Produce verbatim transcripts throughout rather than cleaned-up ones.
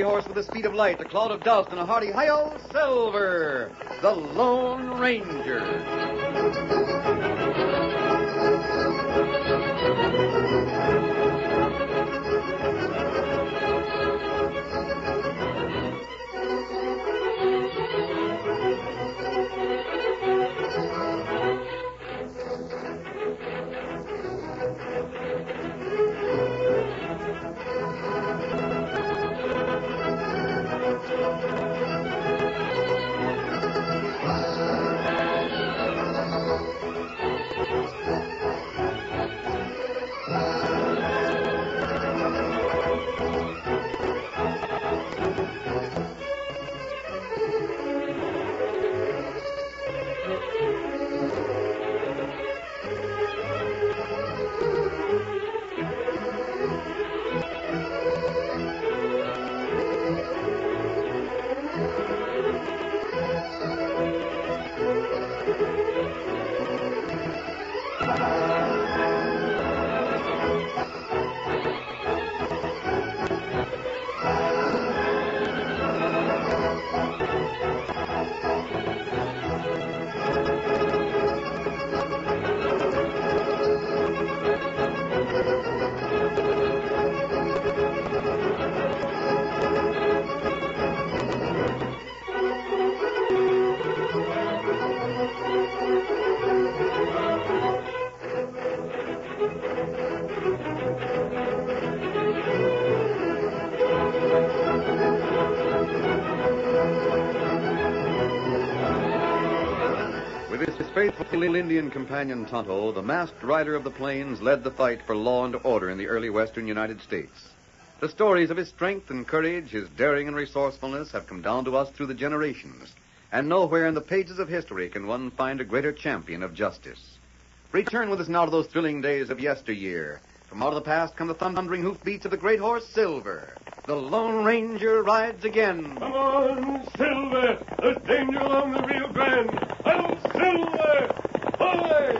horse with the speed of light, a cloud of dust, and a hearty hi-yo, Silver, the Lone Ranger. Faithful Indian companion Tonto, the masked rider of the plains, led the fight for law and order in the early western United States. The stories of his strength and courage, his daring and resourcefulness have come down to us through the generations, and nowhere in the pages of history can one find a greater champion of justice. Return with us now to those thrilling days of yesteryear. From out of the past come the thundering hoofbeats of the great horse Silver. The Lone Ranger rides again. Come on, Silver! There's danger along the Rio Grande. I'm Silver! Away!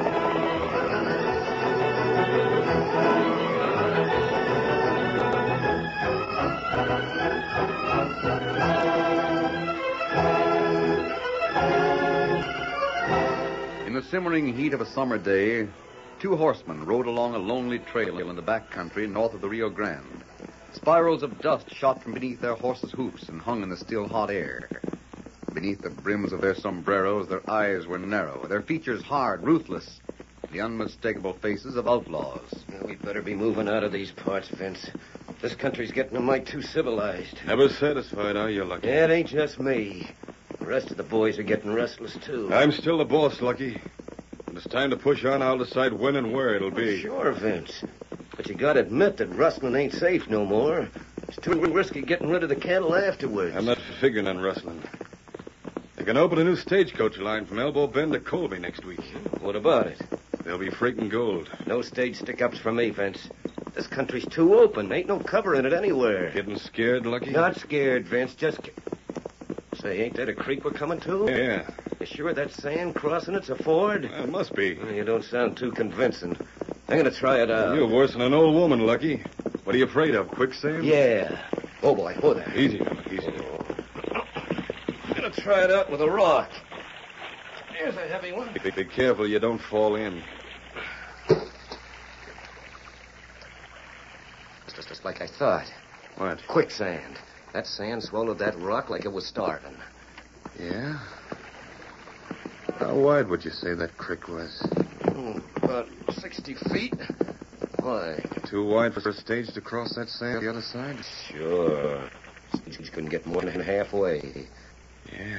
In the simmering heat of a summer day, two horsemen rode along a lonely trail in the back country north of the Rio Grande. Spirals of dust shot from beneath their horses' hoofs and hung in the still hot air. Beneath the brims of their sombreros, their eyes were narrow, their features hard, ruthless, the unmistakable faces of outlaws. Well, we'd better be moving out of these parts, Vince. This country's getting a mite too civilized. Never satisfied, are you, Lucky? Yeah, it ain't just me. The rest of the boys are getting restless, too. I'm still the boss, Lucky. When it's time to push on, I'll decide when and where it'll be. Oh, sure, Vince. But you gotta admit that rustling ain't safe no more. It's too risky getting rid of the cattle afterwards. I'm not figuring on rustling. They're going to open a new stagecoach line from Elbow Bend to Colby next week. What about it? They'll be freighting gold. No stage stick-ups for me, Vince. This country's too open. Ain't no cover in it anywhere. Getting scared, Lucky? Not scared, Vince. Just... Say, ain't that a creek we're coming to? Yeah. You sure that sand crossing it's a ford? Well, it must be. Well, you don't sound too convincing. I'm going to try it out. You're worse than an old woman, Lucky. What are you afraid of, quicksand? Yeah. Oh, boy. Oh, there. Easy, fella. Easy. I'm going to try it out with a rock. Here's a heavy one. Be, be careful you don't fall in. It's just, just like I thought. What? Quicksand. That sand swallowed that rock like it was starving. Yeah? How wide would you say that creek was? Oh, about sixty feet. Why? Too wide for a stage to cross that sand the other side? Sure. Stage couldn't get more than halfway. Yeah.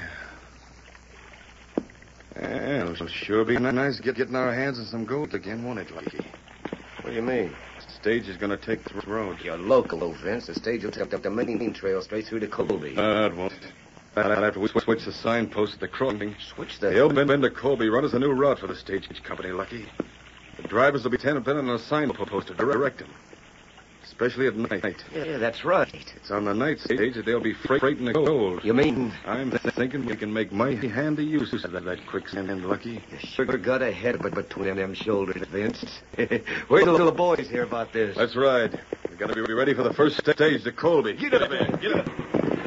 Yeah, it'll sure be nice get, getting our hands on some gold again, won't it, Lucky? What do you mean? Stage is going to take the road. You're local, Vince. The stage will take up the main trail straight through to Colby. Uh, it won't. I'll have to switch the signpost at the crossing. Switch the... The Elbow Bend to Colby run is a new route for the stage company, Lucky. The drivers will be dependent on a signpost to direct them. Especially at night. Yeah, that's right. It's on the night stage that they'll be freighting the gold. You mean... I'm thinking we can make mighty handy use of that, that quicksand, Lucky. You sure got a head between them shoulders, Vince. Wait till the boys hear about this. Let's ride. We got to be ready for the first stage to Colby. Get up, man. Get up.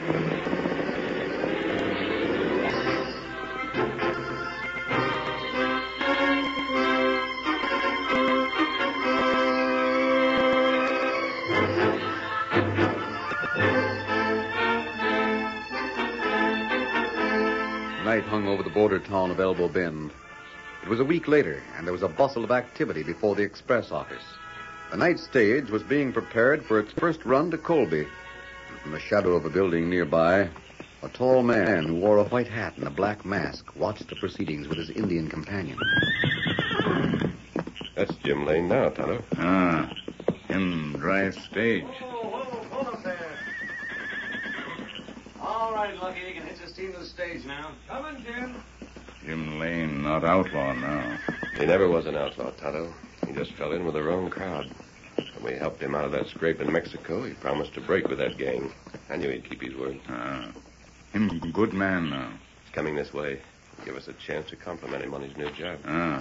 Night hung over the border town of Elbow Bend. It was a week later, and there was a bustle of activity before the express office. The night stage was being prepared for its first run to Colby. And from the shadow of a building nearby, a tall man who wore a white hat and a black mask watched the proceedings with his Indian companion. That's Jim Lane now, Tonto. Ah, him drive stage. Hold up there. All right, Lucky, you can hitch his team to the stage now. Coming, Jim. Jim Lane not outlaw now. He never was an outlaw, Tonto. He just fell in with the wrong crowd. When we helped him out of that scrape in Mexico, he promised to break with that gang. I knew he'd keep his word. Ah, him good man now. He's coming this way. Give us a chance to compliment him on his new job. Ah.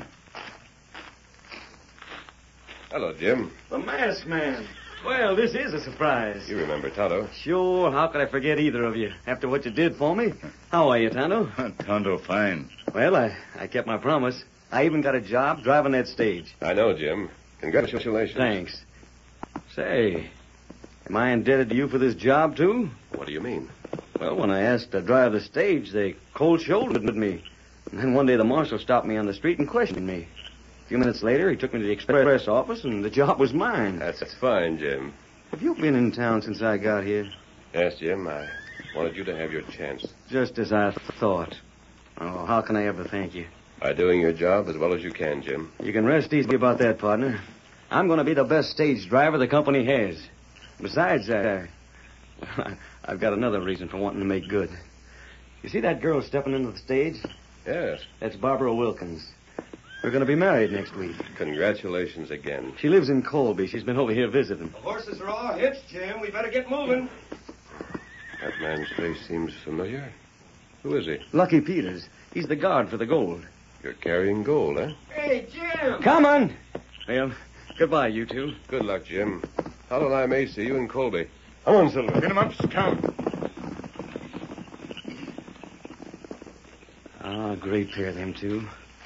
Hello, Jim. The masked man. Well, this is a surprise. You remember Tonto? Sure. How could I forget either of you after what you did for me? How are you, Tonto? Tonto fine. Well, I, I kept my promise. I even got a job driving that stage. I know, Jim. Congratulations. Thanks. Say, am I indebted to you for this job, too? What do you mean? Well, when I asked to drive the stage, they cold-shouldered me. And then one day the marshal stopped me on the street and questioned me. A few minutes later, he took me to the express office, and the job was mine. That's fine, Jim. Have you been in town since I got here? Yes, Jim. I wanted you to have your chance. Just as I thought. Oh, how can I ever thank you? By doing your job as well as you can, Jim. You can rest easy about that, partner. I'm going to be the best stage driver the company has. Besides, uh, I've got another reason for wanting to make good. You see that girl stepping into the stage? Yes. That's Barbara Wilkins. We're going to be married next week. Congratulations again. She lives in Colby. She's been over here visiting. The horses are all hitched, Jim. We better get moving. That man's face seems familiar. Who is he? Lucky Peters. He's the guard for the gold. You're carrying gold, eh? Hey, Jim. Come on. Well, goodbye, you two. Good luck, Jim. Hal and I may see you in Colby. Come on, Silver. Get him up, Scout. Ah, great pair, them two.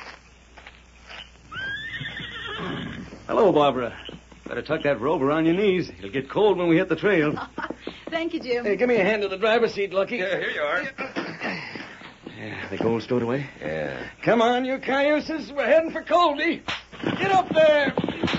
Hello, Barbara. Better tuck that robe around your knees. It'll get cold when we hit the trail. Thank you, Jim. Hey, give me a hand to the driver's seat, Lucky. Yeah, here you are. Yeah, the gold stowed away? Yeah. Come on, you cayuses. We're heading for Colby. Get up there.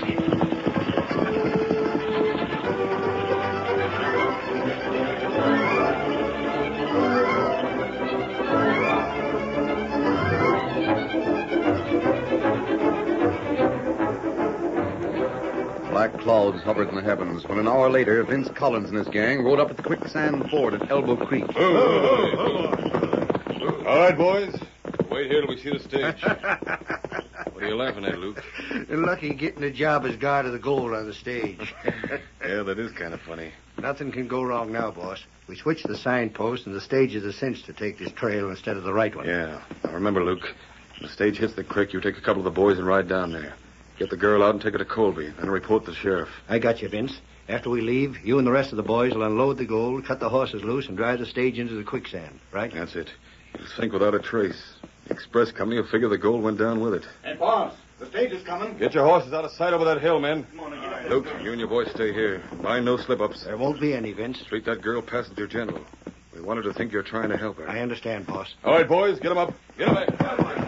Black clouds hovered in the heavens when an hour later, Vince Collins and his gang rode up at the quicksand ford at Elbow Creek. All right, boys. Wait here till we see the stage. What are you laughing at, Luke? Lucky getting a job as guard of the gold on the stage. Yeah, that is kind of funny. Nothing can go wrong now, boss. We switched the signpost, and the stage is a cinch to take this trail instead of the right one. Yeah. Now, remember, Luke, when the stage hits the creek, you take a couple of the boys and ride down there. Get the girl out and take her to Colby, then report to the sheriff. I got you, Vince. After we leave, you and the rest of the boys will unload the gold, cut the horses loose, and drive the stage into the quicksand, right? That's it. It'll sink without a trace. The express company will figure the gold went down with it. Hey, boss, the stage is coming. Get your horses out of sight over that hill, men. Luke, you and your boys stay here. Mind no slip-ups. There won't be any, Vince. Treat that girl passenger gentle. We want her to think you're trying to help her. I understand, boss. All right, boys, get them up. Get them up.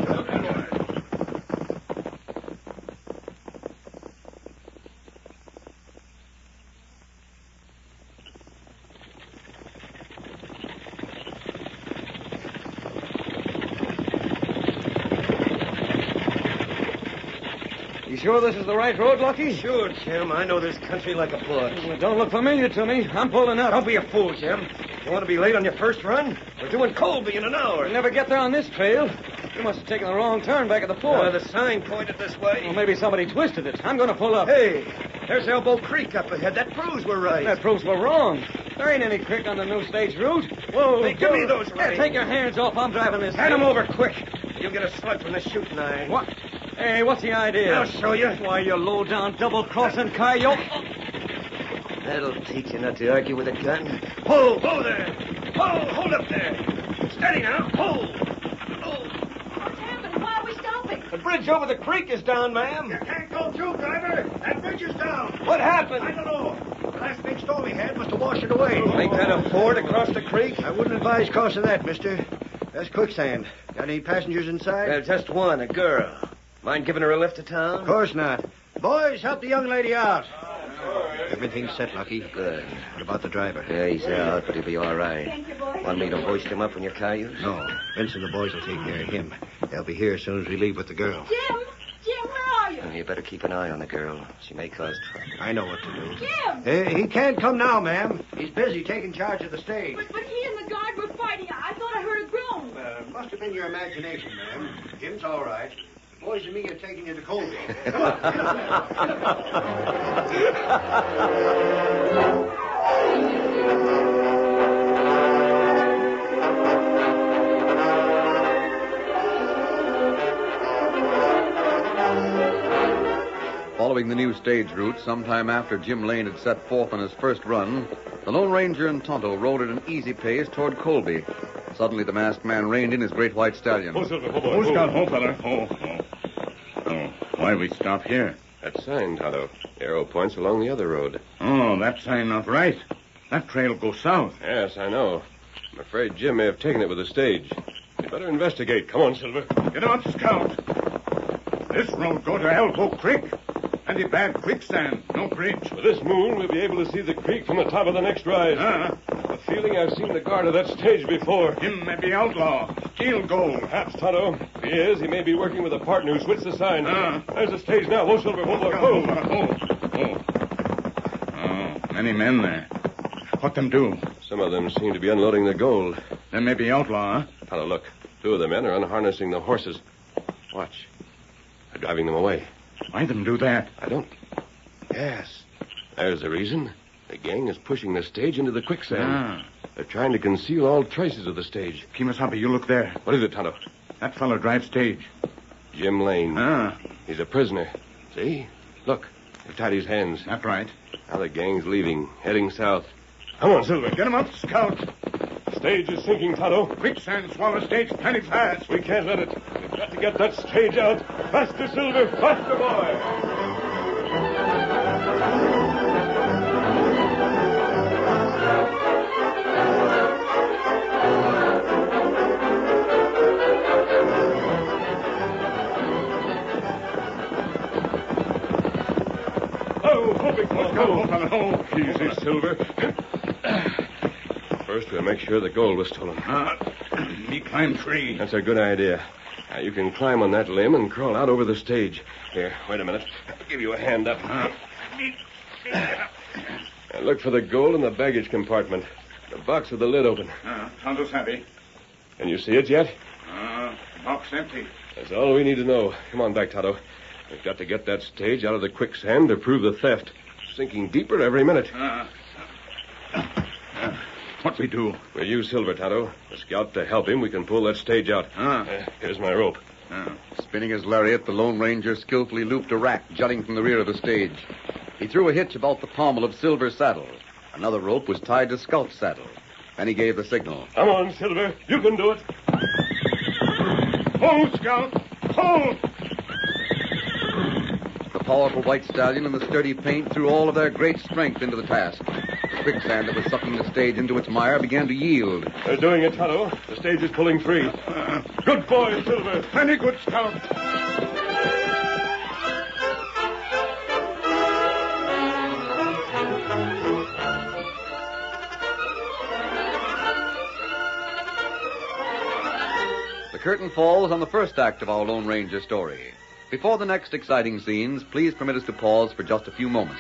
You sure this is the right road, Lucky? Sure, Jim. I know this country like a book. Well, it don't look familiar to me. I'm pulling up. Don't be a fool, Jim. You want to be late on your first run? We're doing Colby in an hour. We'll never get there on this trail. You must have taken the wrong turn back at the fort. Uh, the sign pointed this way. Well, maybe somebody twisted it. I'm going to pull up. Hey, there's Elbow Creek up ahead. That proves we're right. That proves we're wrong. There ain't any creek on the new stage route. Whoa. Hey, give whoa. me those Hey, reins. take your hands off. I'm driving this. Hand thing. them over quick. You'll get a slug from the shooting iron. What? Hey, what's the idea? I'll show you. Why, you low-down, double-crossing coyote. That'll teach you not to argue with a gun. Ho, ho there! Ho, hold up there! Steady now, ho! What's happened? Why are we stopping? The bridge over the creek is down, ma'am. You can't go through, driver. That bridge is down. What happened? I don't know. The last big storm we had must have washed it away. Ain't that a ford across the creek? I wouldn't advise crossing that, mister. That's quicksand. Got any passengers inside? There's just one, a girl. Mind giving her a lift to town? Of course not. Boys, help the young lady out. Everything's set, Lucky. Good. What about the driver? Yeah, he's out, but he'll be all right. Thank you, boys. Want me to hoist him up in your cayuse? No. Vince and the boys will take care of him. They'll be here as soon as we leave with the girl. Jim! Jim, where are you? Well, you better keep an eye on the girl. She may cause trouble. I know what to do. Jim! Uh, he can't come now, ma'am. He's busy taking charge of the stage. But, but he and the guard were fighting. I thought I heard a groan. Uh, must have been your imagination, ma'am. Jim's all right. The boys and me are taking you to Colby. Come on, get up there. Get Following the new stage route, sometime after Jim Lane had set forth on his first run, the Lone Ranger and Tonto rode at an easy pace toward Colby. Suddenly, the masked man reined in his great white stallion. Oh, Silver, oh, boy. Oh, Scout, oh, fella. Oh, oh. Oh, why we stop here? That sign, Tonto. Arrow points along the other road. Oh, that sign not right. That trail goes south. Yes, I know. I'm afraid Jim may have taken it with the stage. You'd better investigate. Come on, Silver. Get on, Scout. This road go to Elbow Creek. And the bad quicksand. No bridge. With this moon, we'll be able to see the creek from the top of the next rise. Ah. A feeling I've seen the guard of that stage before. Him may be outlaw. Steal gold. Perhaps, Tonto. If he is, he may be working with a partner who switched the sign. Ah. There's the stage now. Whoa, Silver. Whoa, whoa, whoa. Oh, oh. Oh, many men there. What them do? Some of them seem to be unloading the gold. They may be outlaw, huh? Tonto, look. Two of the men are unharnessing the horses. Watch. They're driving them away. Why them do that? I don't... Yes. There's the reason. The gang is pushing the stage into the quicksand. Ah. They're trying to conceal all traces of the stage. Kimasabi, you look there. What is it, Tonto? That fellow drives stage. Jim Lane. Ah, He's a prisoner. See? Look. They've tied his hands. that's right. Now the gang's leaving, heading south. Come on, Silver. Get him up, Scout. The stage is sinking, Tonto. Quicksand swallow stage plenty fast. We can't let it. We've got to get that stage out. Faster, Silver. Faster, boy. Oh, hoping for go. Oh, easy, Silver. First, we'll make sure the gold was stolen. Ah, me climb tree. That's a good idea. Now, you can climb on that limb and crawl out over the stage. Here, wait a minute. I'll give you a hand up. Ah. Now, look for the gold in the baggage compartment. The box with the lid open. Ah, Tonto's happy. Can you see it yet? Ah, box empty. That's all we need to know. Come on back, Tonto. We've got to get that stage out of the quicksand to prove the theft. Sinking deeper every minute. Ah. Ah, what we do? We'll use Silver, Tonto. The scout to help him. We can pull that stage out. Ah. Uh, here's my rope. Ah. Spinning his lariat, the Lone Ranger skillfully looped a rack jutting from the rear of the stage. He threw a hitch about the pommel of Silver's saddle. Another rope was tied to Scout's saddle. Then he gave the signal. Come on, Silver. You can do it. Hold, Scout. Hold. The powerful white stallion and the sturdy paint threw all of their great strength into the task. The quicksand that was sucking the stage into its mire began to yield. They're doing it, Tonto. The stage is pulling free. Uh, Good boy, Silver. plenty good, Scout. The curtain falls on the first act of our Lone Ranger story. Before the next exciting scenes, please permit us to pause for just a few moments.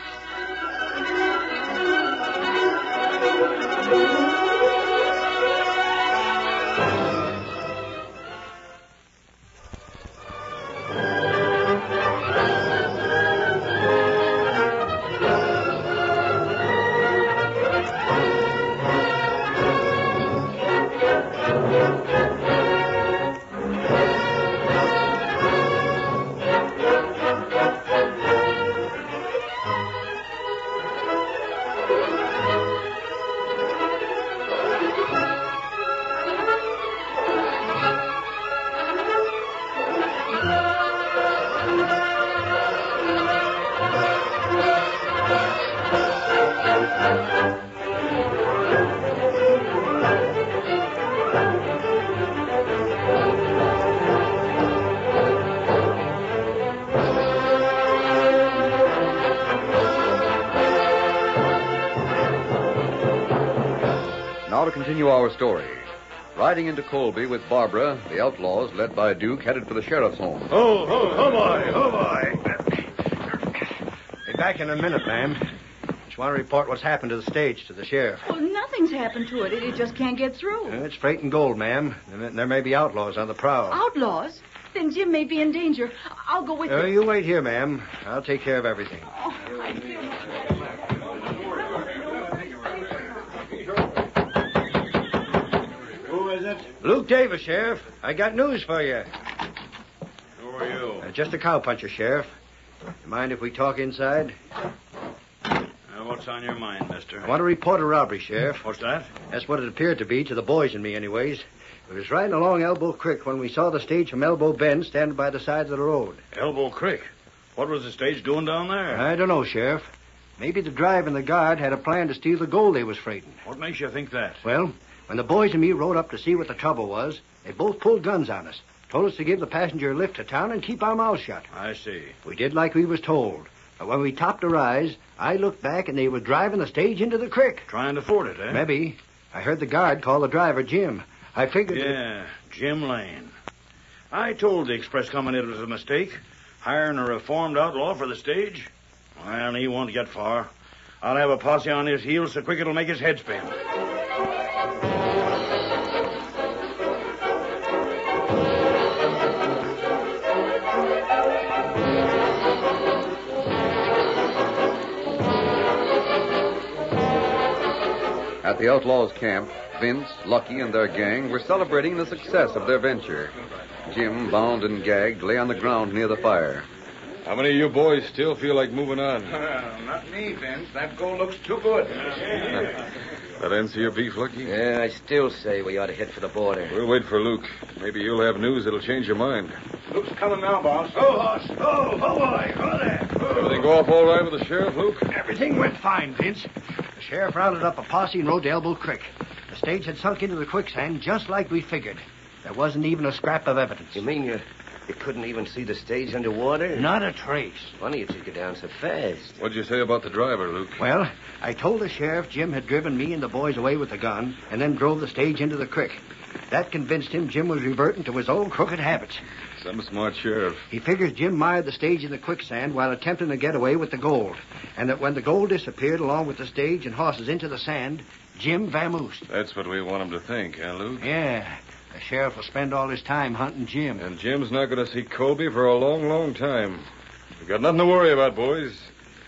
continue our story. Riding into Colby with Barbara, the outlaws, led by Duke, headed for the sheriff's home. Oh, oh, oh, boy, oh, boy. Be back in a minute, ma'am. Just want to report what's happened to the stage to the sheriff. Well, nothing's happened to it. It, it just can't get through. Uh, it's freight and gold, ma'am. And there may be outlaws on the prowl. Outlaws? Then Jim may be in danger. I'll go with Uh, you. you wait here, ma'am. I'll take care of everything. Oh, I feel Who is it? Luke Davis, Sheriff. I got news for you. Who are you? Uh, just a cowpuncher, Sheriff. You mind if we talk inside? Uh, what's on your mind, mister? I want to report a robbery, Sheriff. What's that? That's what it appeared to be to the boys and me, anyways. We was riding along Elbow Creek when we saw the stage from Elbow Bend standing by the side of the road. Elbow Creek. What was the stage doing down there? I don't know, Sheriff. Maybe the driver and the guard had a plan to steal the gold they was freighting. What makes you think that? Well, when the boys and me rode up to see what the trouble was, they both pulled guns on us. Told us to give the passenger a lift to town and keep our mouths shut. I see. We did like we was told. But when we topped a rise, I looked back and they were driving the stage into the creek. Trying to ford it, eh? Maybe. I heard the guard call the driver Jim. I figured... Yeah, Jim Lane. I told the express company it was a mistake. Hiring a reformed outlaw for the stage. Well, he won't get far. I'll have a posse on his heels so quick it'll make his head spin. At the outlaws' camp, Vince, Lucky, and their gang were celebrating the success of their venture. Jim, bound and gagged, lay on the ground near the fire. How many of you boys still feel like moving on? Well, not me, Vince. That gold looks too good. That answer your beef, Lucky? Yeah, I still say we ought to head for the border. We'll wait for Luke. Maybe you'll have news that'll change your mind. Luke's coming now, boss. Oh, boss. Oh, oh, boy. Oh, there. Everything go off all right with the sheriff, Luke? Everything went fine, Vince. The sheriff rounded up a posse and rode to Elbow Creek. The stage had sunk into the quicksand just like we figured. There wasn't even a scrap of evidence. You mean you, you couldn't even see the stage underwater? Not a trace. Funny you took it down so fast. What'd you say about the driver, Luke? Well, I told the sheriff Jim had driven me and the boys away with the gun and then drove the stage into the creek. That convinced him Jim was reverting to his old crooked habits. Some smart sheriff. He figures Jim mired the stage in the quicksand while attempting to get away with the gold, and that when the gold disappeared along with the stage and horses into the sand, Jim vamoosed. That's what we want him to think, huh, Luke? Yeah. The sheriff will spend all his time hunting Jim. And Jim's not going to see Colby for a long, long time. We've got nothing to worry about, boys.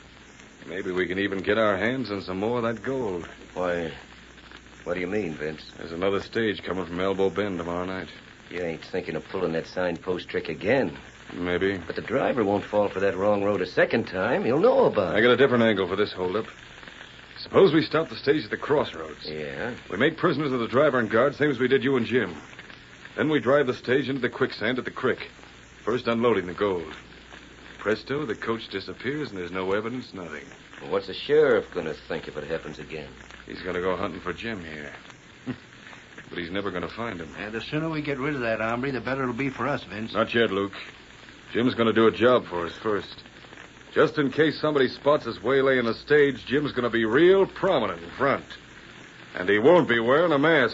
Maybe we can even get our hands on some more of that gold. Why, what do you mean, Vince? There's another stage coming from Elbow Bend tomorrow night. You ain't thinking of pulling that signpost trick again. Maybe. But the driver won't fall for that wrong road a second time. He'll know about I it. got a different angle for this holdup. Suppose we stop the stage at the crossroads. Yeah? We make prisoners of the driver and guard, same as we did you and Jim. Then we drive the stage into the quicksand at the creek, first unloading the gold. Presto, the coach disappears and there's no evidence, nothing. Well, what's the sheriff going to think if it happens again? He's going to go hunting for Jim here. But he's never going to find him. And the sooner we get rid of that hombre, the better it'll be for us, Vince. Not yet, Luke. Jim's going to do a job for us first. Just in case somebody spots us waylaying the stage, Jim's going to be real prominent in front. And he won't be wearing a mask.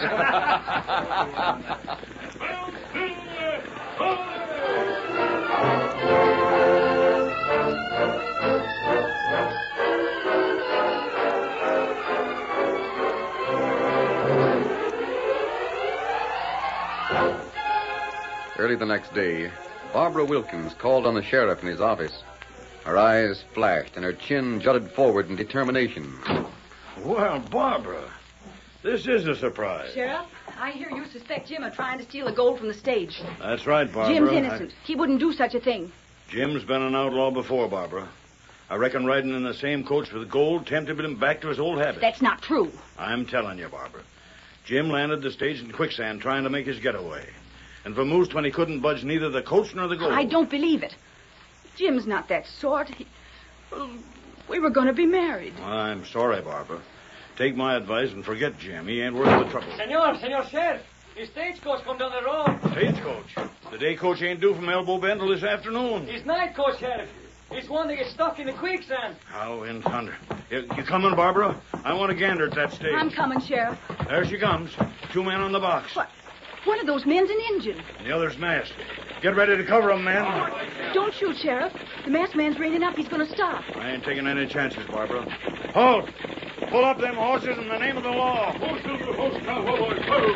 Early the next day, Barbara Wilkins called on the sheriff in his office. Her eyes flashed and her chin jutted forward in determination. Well, Barbara, this is a surprise. Sheriff, I hear you suspect Jim of trying to steal the gold from the stage. That's right, Barbara. Jim's innocent. I... He wouldn't do such a thing. Jim's been an outlaw before, Barbara. I reckon riding in the same coach with gold tempted him back to his old habits. That's not true. I'm telling you, Barbara. Jim landed the stage in quicksand trying to make his getaway. And vamoosed when he couldn't budge neither the coach nor the gold. I don't believe it. Jim's not that sort. He... Well, we were going to be married. Well, I'm sorry, Barbara. Take my advice and forget Jim. He ain't worth the trouble. Senor, Senor Sheriff, the stagecoach come down the road. Stagecoach? The day coach ain't due from Elbow Bend till this afternoon. It's night coach, Sheriff. He's one that gets stuck in the quicksand. How in thunder. You, you coming, Barbara? I want to gander at that stage. I'm coming, Sheriff. There she comes. Two men on the box. What? One of those men's an Injun. And the other's masked. Get ready to cover him, men. Don't shoot, Sheriff. The masked man's reining up. He's going to stop. I ain't taking any chances, Barbara. Halt! Pull up them horses in the name of the law. Ho, Silver, ho, cowboy, ho!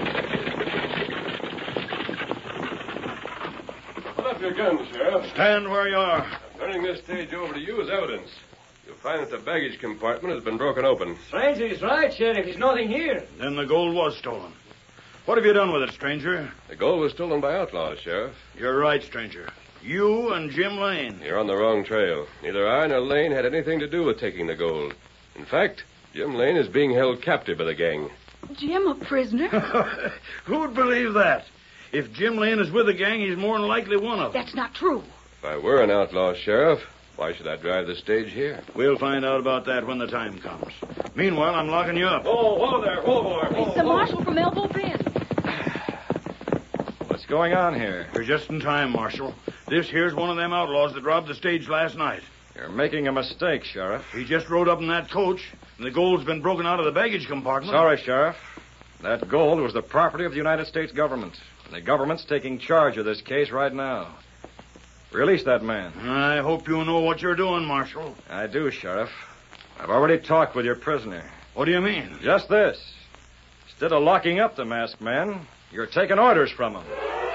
Put up your gun, Sheriff. Stand where you are. I'm turning this stage over to you as evidence. You'll find that the baggage compartment has been broken open. Stranger, he's right, Sheriff. There's nothing here. Then the gold was stolen. What have you done with it, stranger? The gold was stolen by outlaws, Sheriff. You're right, stranger. You and Jim Lane. You're on the wrong trail. Neither I nor Lane had anything to do with taking the gold. In fact, Jim Lane is being held captive by the gang. Jim, a prisoner? Who'd believe that? If Jim Lane is with the gang, he's more than likely one of them. That's not true. If I were an outlaw, Sheriff, why should I drive the stage here? We'll find out about that when the time comes. Meanwhile, I'm locking you up. Oh, whoa there, whoa, boy. It's the marshal from Elbow Bend. What's going on here? You're just in time, Marshal. This here's one of them outlaws that robbed the stage last night. You're making a mistake, Sheriff. He just rode up in that coach, and the gold's been broken out of the baggage compartment. Sorry, Sheriff. That gold was the property of the United States government. And the government's taking charge of this case right now. Release that man. I hope you know what you're doing, Marshal. I do, Sheriff. I've already talked with your prisoner. What do you mean? Just this. Instead of locking up the masked man, you're taking orders from him.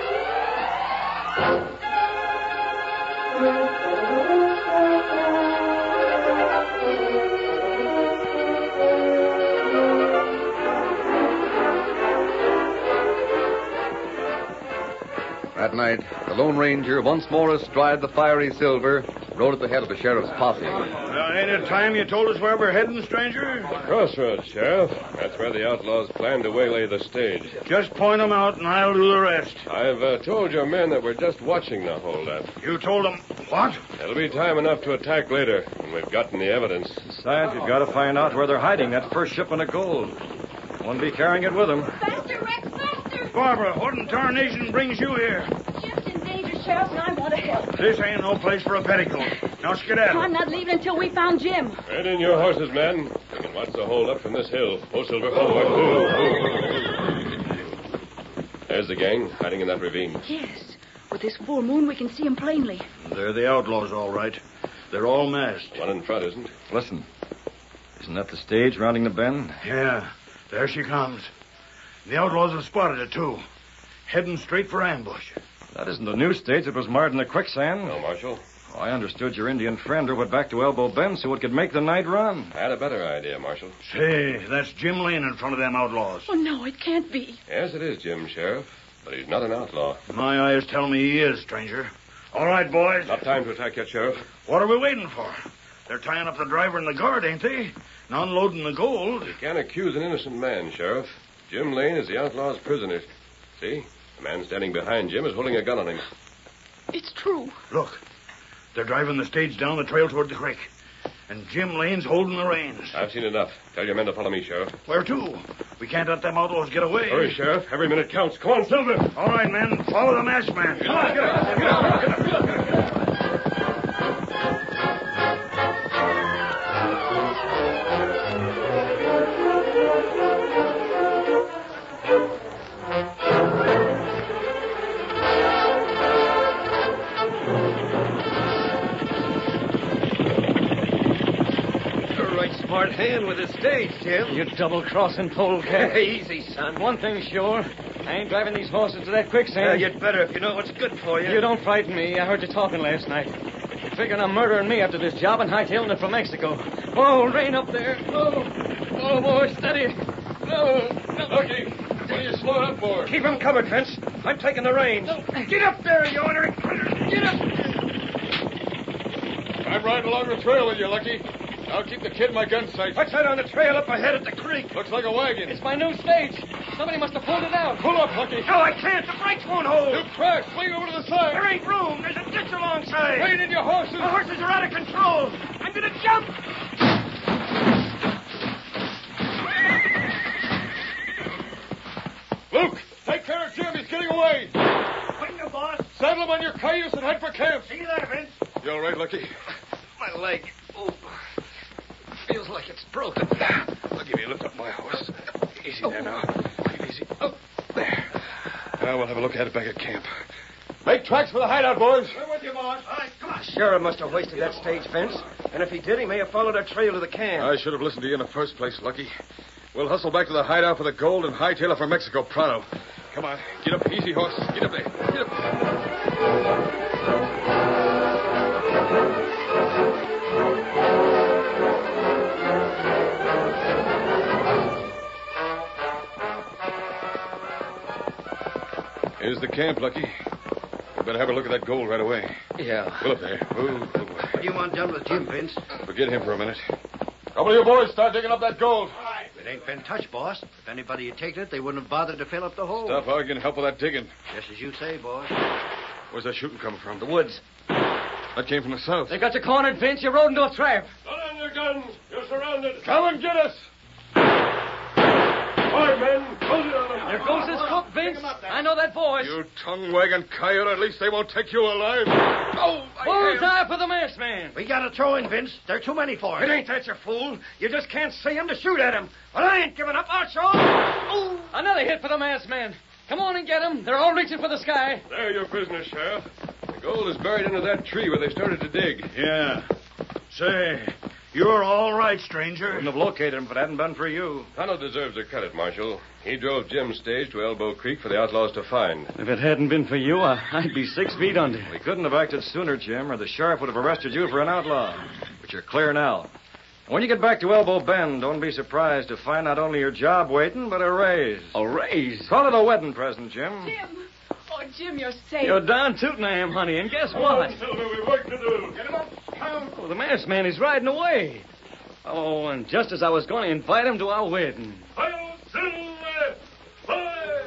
That night, the Lone Ranger, once more astride the fiery silver, rode at the head of the sheriff's posse. Well, ain't it time you told us where we're heading, stranger? Crossroads, Sheriff. That's where the outlaws plan to waylay the stage. Just point them out, and I'll do the rest. I've uh, told your men that we're just watching the holdup. You told them what? It'll be time enough to attack later when we've gotten the evidence. Besides, you've got to find out where they're hiding that first shipment of gold. Won't be carrying it with them. Faster, Rex, faster! Barbara, what in tarnation brings you here? Jim's in danger, Sheriff, and I want to help. This ain't no place for a petticoat. Now skedaddle. I'm not leaving until we found Jim. Right in your horses, men. We can watch the holdup from this hill. Oh, Silver, forward. Oh, oh. There's the gang, hiding in that ravine. Yes. With this full moon, we can see him plainly. They're the outlaws, all right. They're all masked. One in front, isn't? Listen. Isn't that the stage rounding the bend? Yeah, there she comes. The outlaws have spotted it, too. Heading straight for ambush. That isn't the new stage that was marred in the quicksand. No, Marshal. Oh, I understood your Indian friend drove it back to Elbow Bend so it could make the night run. I had a better idea, Marshal. Say, that's Jim Lane in front of them outlaws. Oh, no, it can't be. Yes, it is Jim, Sheriff. But he's not an outlaw. My eyes tell me he is, stranger. All right, boys. Not time to attack yet, Sheriff. What are we waiting for? They're tying up the driver and the guard, ain't they? And unloading the gold. You can't accuse an innocent man, Sheriff. Jim Lane is the outlaw's prisoner. See? The man standing behind Jim is holding a gun on him. It's true. Look, they're driving the stage down the trail toward the creek. And Jim Lane's holding the reins. I've seen enough. Tell your men to follow me, Sheriff. Where to? We can't let them outlaws get away. Hurry, Sheriff. Every minute counts. Come on, Silver. All right, men. Follow the masked man. Come on, get up. Get up. Get up. Get up. Smart hand with the stage, Jim. You double-crossing polecat. Easy, son. One thing's sure. I ain't driving these horses to that quicksand. Uh, you'd better if you know what's good for you. You don't frighten me. I heard you talking last night. You're figuring on murdering me after this job and hightailing it from Mexico. Oh, rain up there. Oh, oh, boy, steady. Oh, no. Lucky. What are you slowing up for? Keep him covered, Vince. I'm taking the reins. No. Get up there, you ornery critter. Get up. I'm riding along the trail with you, Lucky. I'll keep the kid in my gun sight. What's that on the trail up ahead at the creek? Looks like a wagon. It's my new stage. Somebody must have pulled it out. Pull up, Lucky. No, I can't. The brakes won't hold. You crash. Swing over to the side. There ain't room. There's a ditch alongside. Rein in your horses. The horses are out of control. I'm going to jump. Luke, take care of Jim. He's getting away. Quick, boss. Saddle him on your cayuse and head for camp. See you there, Vince. You all right, Lucky? My leg. Oh, feels like it's broken. I'll give you a lift up my horse. Easy there now. Easy. Oh, there. Now we'll have a look at it back at camp. Make tracks for the hideout, boys. We're with you, boss. All right, come on. Sheriff must have wasted that stage fence. And if he did, he may have followed our trail to the camp. I should have listened to you in the first place, Lucky. We'll hustle back to the hideout for the gold and hightail it for Mexico pronto. Come on. Get up. Easy, horse. Get up there. Get up. Here's the camp, Lucky. We better have a look at that gold right away. Yeah. Pull up there. Move, move. What do you want done with Jim, Vince? Forget him for a minute. Couple of you boys start digging up that gold. It ain't been touched, boss. If anybody had taken it, they wouldn't have bothered to fill up the hole. Stop arguing. Help with that digging. Just as you say, boss. Where's that shooting coming from? The woods. That came from the south. They got you cornered, Vince. You rode into a trap. Put on your guns. You're surrounded. Come and get us. All right, men. Close it on them. There goes his cook, Vince. I know that voice. You tongue-wagging coyote. At least they won't take you alive. Oh, I Bullseye for the masked man. We got to throw in, Vince. There are too many for It it. ain't that, you fool. You just can't see him to shoot at him. Well, I ain't giving up. I'll show him. Oh, another hit for the masked man. Come on and get him. They're all reaching for the sky. There your business, Sheriff. The gold is buried under that tree where they started to dig. Yeah. Say, you're all right, stranger. Wouldn't have located him if it hadn't been for you. Tonto deserves a credit, Marshal. He drove Jim's stage to Elbow Creek for the outlaws to find. If it hadn't been for you, I- I'd be six feet under. We couldn't have acted sooner, Jim, or the sheriff would have arrested you for an outlaw. But you're clear now. When you get back to Elbow Bend, don't be surprised to find not only your job waiting, but a raise. A raise? Call it a wedding present, Jim. Jim. Oh, Jim, you're safe. You're darn tootin' I am, honey, and guess what? Silver, we've work to do. Get him up. Oh, the masked man is riding away. Oh, and just as I was going to invite him to our wedding. Hi-yo, Silver. Hi.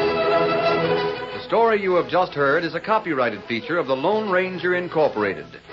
The story you have just heard is a copyrighted feature of the Lone Ranger Incorporated.